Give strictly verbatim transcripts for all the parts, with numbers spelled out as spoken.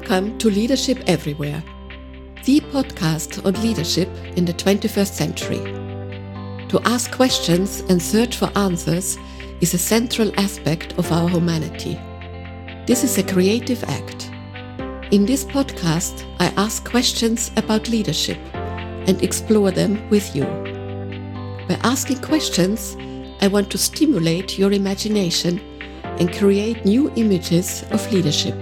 Welcome to Leadership Everywhere, the podcast on leadership in the twenty-first century. To ask questions and search for answers is a central aspect of our humanity. This is a creative act. In this podcast, I ask questions about leadership and explore them with you. By asking questions, I want to stimulate your imagination and create new images of leadership.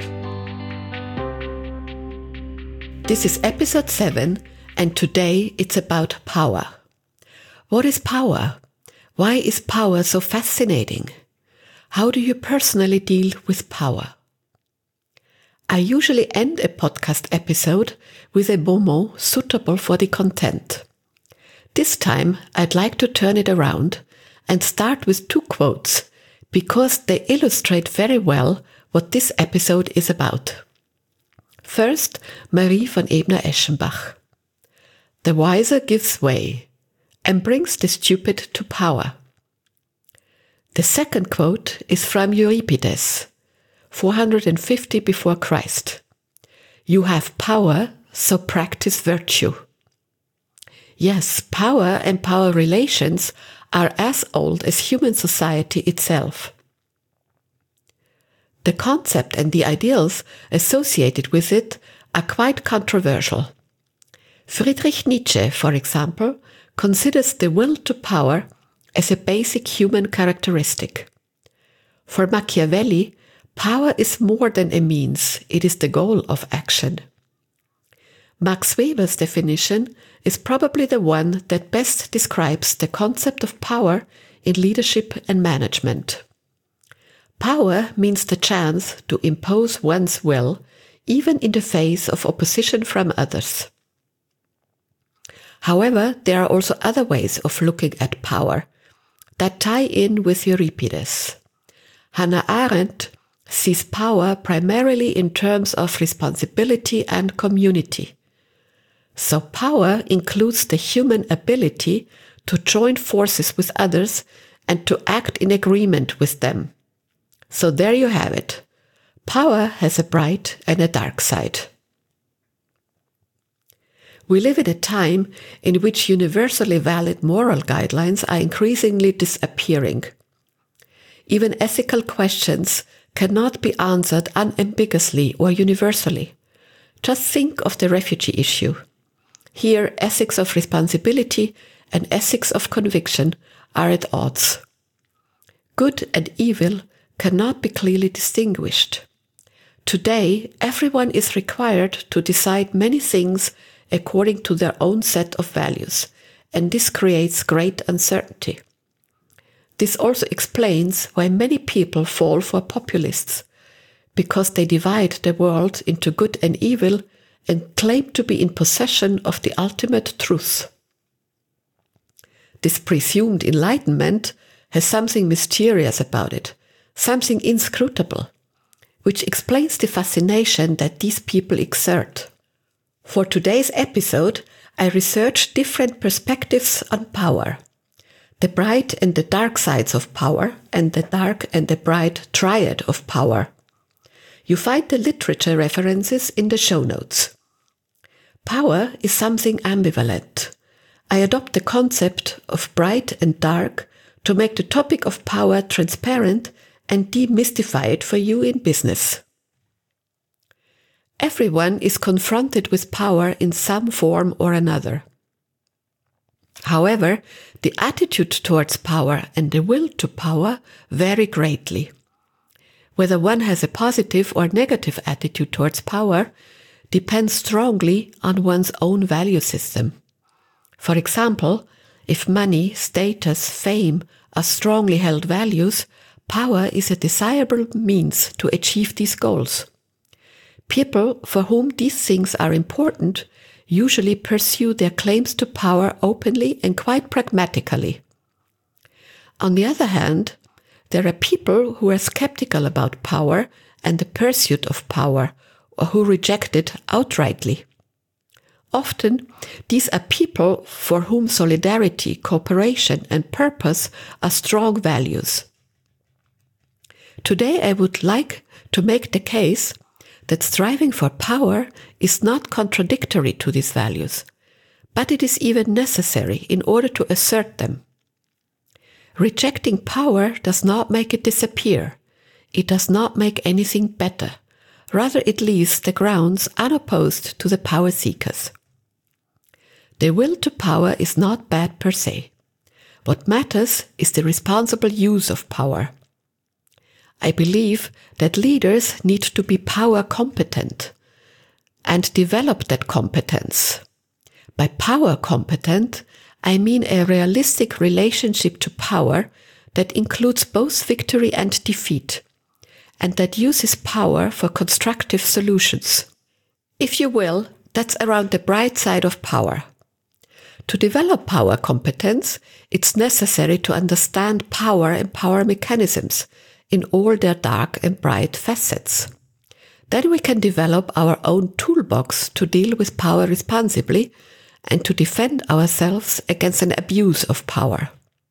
This is episode seven, and today it's about power. What is power? Why is power so fascinating? How do you personally deal with power? I usually end a podcast episode with a bon mot suitable for the content. This time, I'd like to turn it around and start with two quotes because they illustrate very well what this episode is about. First, Marie von Ebner-Eschenbach. The wiser gives way and brings the stupid to power. The second quote is from Euripides, four hundred fifty before Christ. You have power, so practice virtue. Yes, power and power relations are as old as human society itself. The concept and the ideals associated with it are quite controversial. Friedrich Nietzsche, for example, considers the will to power as a basic human characteristic. For Machiavelli, power is more than a means, it is the goal of action. Max Weber's definition is probably the one that best describes the concept of power in leadership and management. Power means the chance to impose one's will, even in the face of opposition from others. However, there are also other ways of looking at power that tie in with Euripides. Hannah Arendt sees power primarily in terms of responsibility and community. So power includes the human ability to join forces with others and to act in agreement with them. So there you have it. Power has a bright and a dark side. We live in a time in which universally valid moral guidelines are increasingly disappearing. Even ethical questions cannot be answered unambiguously or universally. Just think of the refugee issue. Here, ethics of responsibility and ethics of conviction are at odds. Good and evil cannot be clearly distinguished. Today, everyone is required to decide many things according to their own set of values, and this creates great uncertainty. This also explains why many people fall for populists, because they divide the world into good and evil and claim to be in possession of the ultimate truth. This presumed enlightenment has something mysterious about it, something inscrutable, which explains the fascination that these people exert. For today's episode, I researched different perspectives on power, the bright and the dark sides of power, and the dark and the bright triad of power. You find the literature references in the show notes. Power is something ambivalent. I adopt the concept of bright and dark to make the topic of power transparent and demystify it for you in business. Everyone is confronted with power in some form or another. However, the attitude towards power and the will to power vary greatly. Whether one has a positive or negative attitude towards power depends strongly on one's own value system. For example, if money, status, fame are strongly held values, power is a desirable means to achieve these goals. People for whom these things are important usually pursue their claims to power openly and quite pragmatically. On the other hand, there are people who are skeptical about power and the pursuit of power, or who reject it outrightly. Often, these are people for whom solidarity, cooperation, and purpose are strong values. Today, I would like to make the case that striving for power is not contradictory to these values, but it is even necessary in order to assert them. Rejecting power does not make it disappear. It does not make anything better. Rather, it leaves the grounds unopposed to the power seekers. The will to power is not bad per se. What matters is the responsible use of power. I believe that leaders need to be power competent and develop that competence. By power competent, I mean a realistic relationship to power that includes both victory and defeat, and that uses power for constructive solutions. If you will, that's around the bright side of power. To develop power competence, it's necessary to understand power and power mechanisms in all their dark and bright facets. Then we can develop our own toolbox to deal with power responsibly and to defend ourselves against an abuse of power.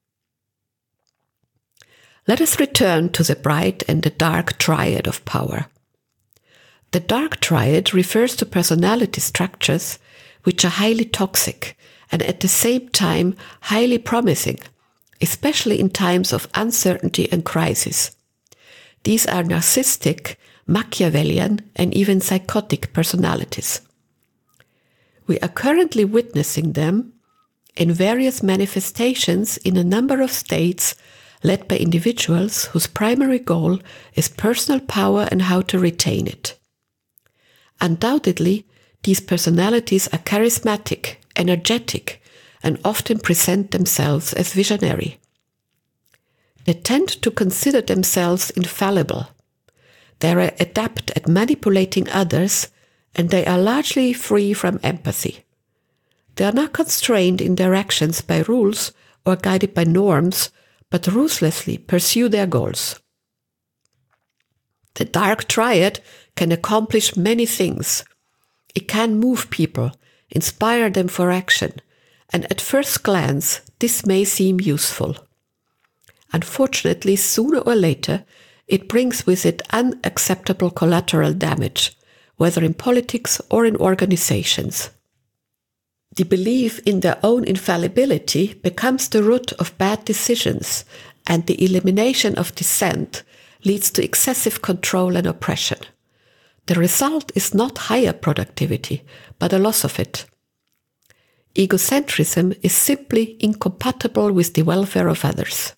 Let us return to the bright and the dark triad of power. The dark triad refers to personality structures which are highly toxic and at the same time highly promising, especially in times of uncertainty and crisis. These are narcissistic, Machiavellian, and even psychotic personalities. We are currently witnessing them in various manifestations in a number of states led by individuals whose primary goal is personal power and how to retain it. Undoubtedly, these personalities are charismatic, energetic, and often present themselves as visionary. They tend to consider themselves infallible. They are adept at manipulating others, and they are largely free from empathy. They are not constrained in their actions by rules or guided by norms, but ruthlessly pursue their goals. The dark triad can accomplish many things. It can move people, inspire them for action, and at first glance, this may seem useful. Unfortunately, sooner or later, it brings with it unacceptable collateral damage, whether in politics or in organizations. The belief in their own infallibility becomes the root of bad decisions, and the elimination of dissent leads to excessive control and oppression. The result is not higher productivity, but a loss of it. Egocentrism is simply incompatible with the welfare of others.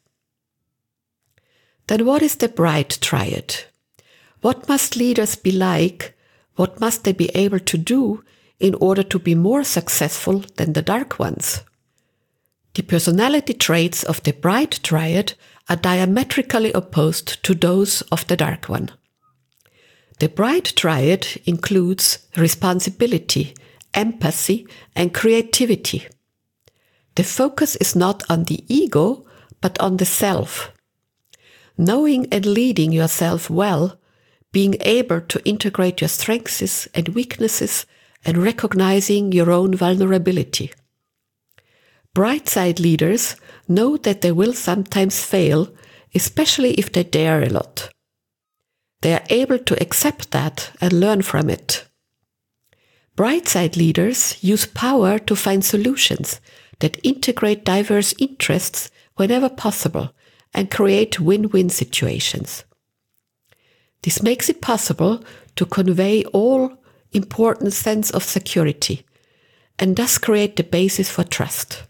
Then what is the bright triad? What must leaders be like? What must they be able to do in order to be more successful than the dark ones? The personality traits of the bright triad are diametrically opposed to those of the dark one. The bright triad includes responsibility, empathy, and creativity. The focus is not on the ego, but on the self. Knowing and leading yourself well, being able to integrate your strengths and weaknesses, and recognizing your own vulnerability. Bright side leaders know that they will sometimes fail, especially if they dare a lot. They are able to accept that and learn from it. Bright side leaders use power to find solutions that integrate diverse interests whenever possible and create win-win situations. This makes it possible to convey all important sense of security and thus create the basis for trust.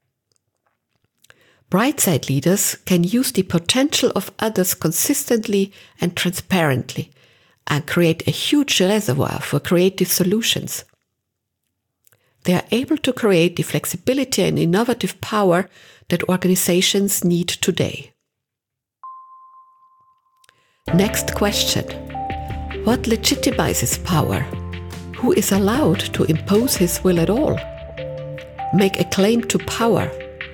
Bright side leaders can use the potential of others consistently and transparently and create a huge reservoir for creative solutions. They are able to create the flexibility and innovative power that organizations need today. Next question. What legitimizes power? Who is allowed to impose his will at all? Make a claim to power.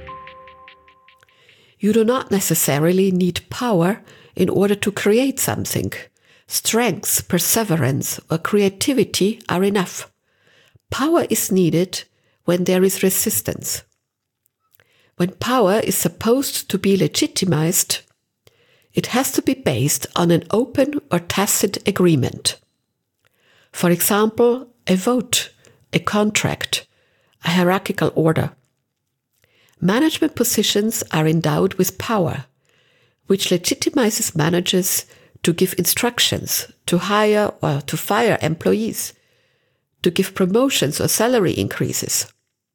You do not necessarily need power in order to create something. Strength, perseverance, or creativity are enough. Power is needed when there is resistance. When power is supposed to be legitimized, it has to be based on an open or tacit agreement. For example, a vote, a contract, a hierarchical order. Management positions are endowed with power, which legitimizes managers to give instructions, to hire or to fire employees, to give promotions or salary increases.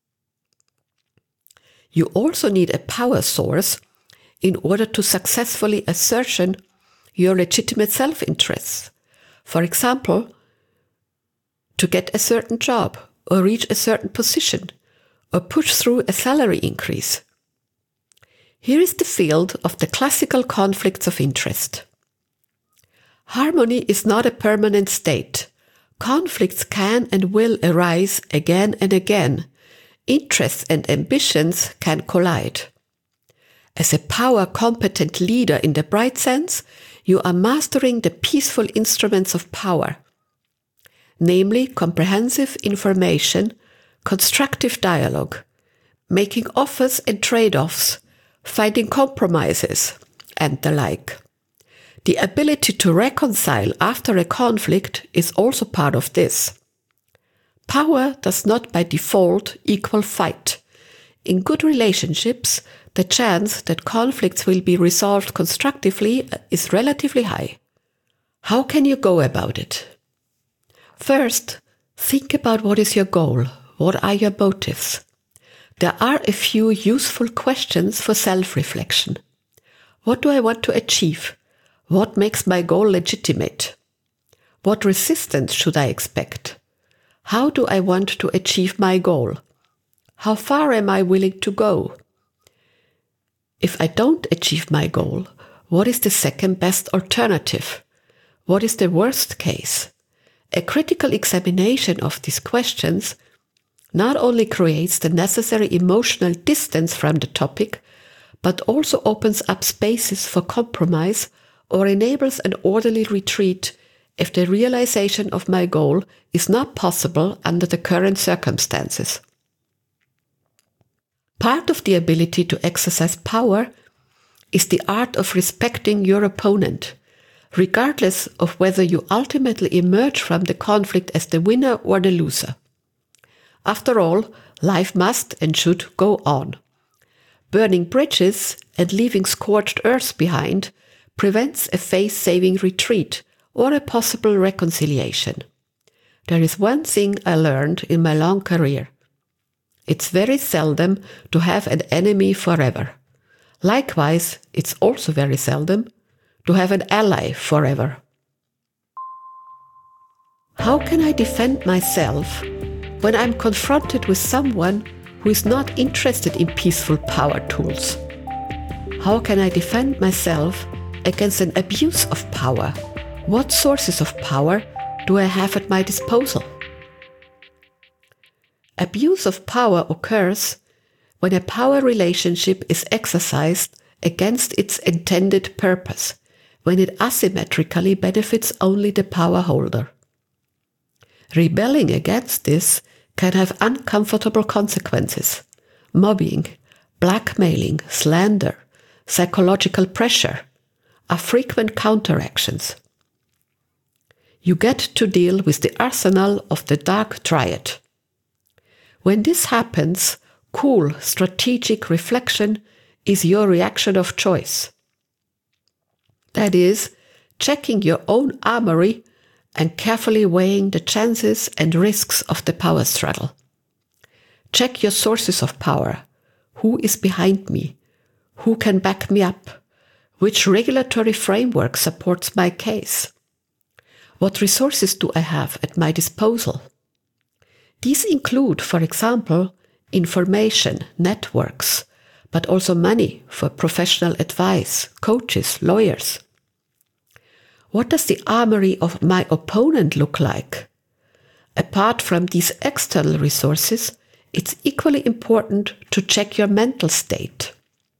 You also need a power source in order to successfully ascertain your legitimate self-interests. For example, to get a certain job or reach a certain position or push through a salary increase. Here is the field of the classical conflicts of interest. Harmony is not a permanent state. Conflicts can and will arise again and again. Interests and ambitions can collide. As a power-competent leader in the bright sense, you are mastering the peaceful instruments of power, namely comprehensive information, constructive dialogue, making offers and trade-offs, finding compromises, and the like. The ability to reconcile after a conflict is also part of this. Power does not by default equal fight. In good relationships, the chance that conflicts will be resolved constructively is relatively high. How can you go about it? First, think about what is your goal. What are your motives? There are a few useful questions for self-reflection. What do I want to achieve? What makes my goal legitimate? What resistance should I expect? How do I want to achieve my goal? How far am I willing to go? If I don't achieve my goal, what is the second best alternative? What is the worst case? A critical examination of these questions not only creates the necessary emotional distance from the topic, but also opens up spaces for compromise or enables an orderly retreat if the realization of my goal is not possible under the current circumstances. Part of the ability to exercise power is the art of respecting your opponent, regardless of whether you ultimately emerge from the conflict as the winner or the loser. After all, life must and should go on. Burning bridges and leaving scorched earth behind prevents a face-saving retreat or a possible reconciliation. There is one thing I learned in my long career. It's very seldom to have an enemy forever. Likewise, it's also very seldom to have an ally forever. How can I defend myself when I'm confronted with someone who is not interested in peaceful power tools? How can I defend myself against an abuse of power? What sources of power do I have at my disposal? Abuse of power occurs when a power relationship is exercised against its intended purpose, when it asymmetrically benefits only the power holder. Rebelling against this can have uncomfortable consequences. Mobbing, blackmailing, slander, psychological pressure are frequent counteractions. You get to deal with the arsenal of the dark triad. When this happens, cool, strategic reflection is your reaction of choice. That is, checking your own armory and carefully weighing the chances and risks of the power struggle. Check your sources of power. Who is behind me? Who can back me up? Which regulatory framework supports my case? What resources do I have at my disposal? These include, for example, information, networks, but also money for professional advice, coaches, lawyers. What does the armory of my opponent look like? Apart from these external resources, it's equally important to check your mental state.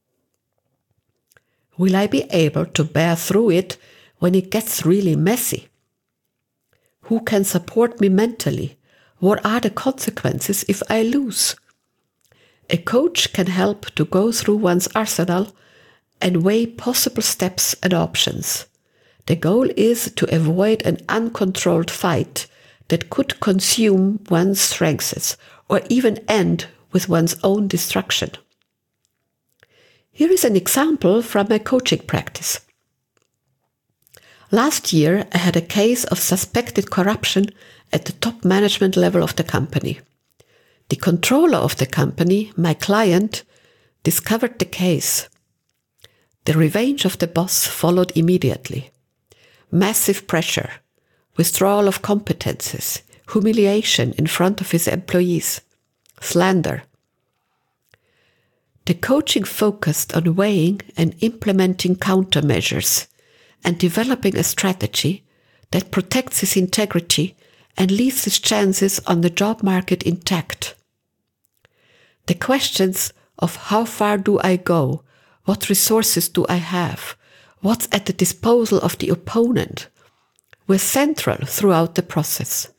Will I be able to bear through it when it gets really messy? Who can support me mentally? What are the consequences if I lose? A coach can help to go through one's arsenal and weigh possible steps and options. The goal is to avoid an uncontrolled fight that could consume one's strengths or even end with one's own destruction. Here is an example from my coaching practice. Last year, I had a case of suspected corruption at the top management level of the company. The controller of the company, my client, discovered the case. The revenge of the boss followed immediately. Massive pressure, withdrawal of competences, humiliation in front of his employees, slander. The coaching focused on weighing and implementing countermeasures and developing a strategy that protects his integrity and leaves his chances on the job market intact. The questions of how far do I go, what resources do I have, what's at the disposal of the opponent, were central throughout the process.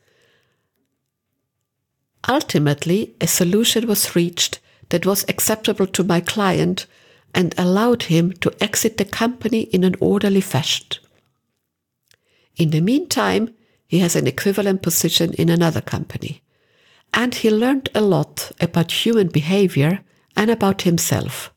Ultimately, a solution was reached that was acceptable to my client and allowed him to exit the company in an orderly fashion. In the meantime, he has an equivalent position in another company, and he learned a lot about human behavior and about himself.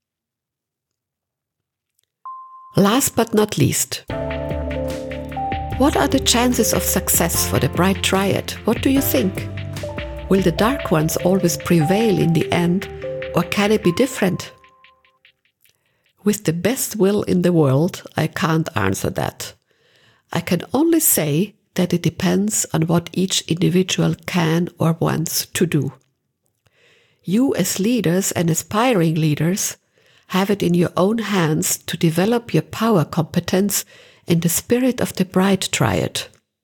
Last but not least, what are the chances of success for the bright triad? What do you think? Will the dark ones always prevail in the end, or can it be different? With the best will in the world, I can't answer that. I can only say that it depends on what each individual can or wants to do. You as leaders and aspiring leaders have it in your own hands to develop your power competence in the spirit of the bright triad.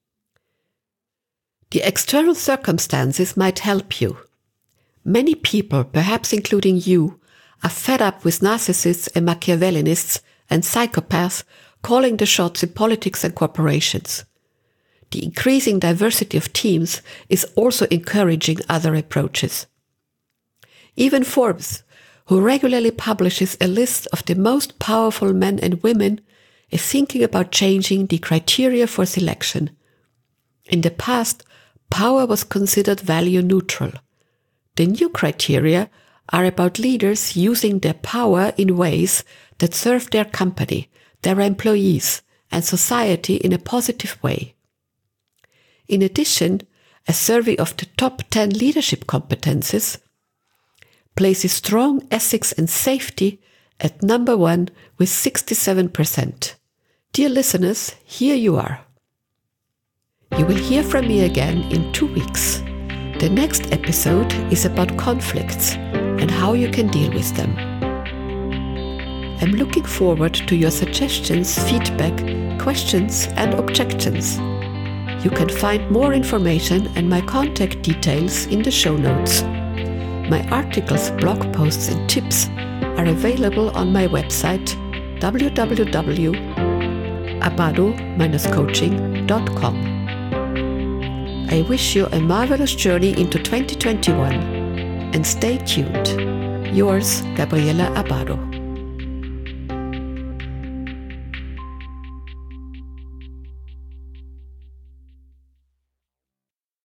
The external circumstances might help you. Many people, perhaps including you, are fed up with narcissists and Machiavellianists and psychopaths calling the shots in politics and corporations. The increasing diversity of teams is also encouraging other approaches. Even Forbes, who regularly publishes a list of the most powerful men and women, is thinking about changing the criteria for selection. In the past, power was considered value neutral. The new criteria are about leaders using their power in ways that serve their company, their employees, and society in a positive way. In addition, a survey of the top ten leadership competences places strong ethics and safety at number one with sixty-seven percent. Dear listeners, here you are. You will hear from me again in two weeks. The next episode is about conflicts and how you can deal with them. I'm looking forward to your suggestions, feedback, questions, and objections. You can find more information and my contact details in the show notes. My articles, blog posts, and tips are available on my website w w w dot abado dash coaching dot com. I wish you a marvelous journey into twenty twenty-one and stay tuned. Yours, Gabriela Abado.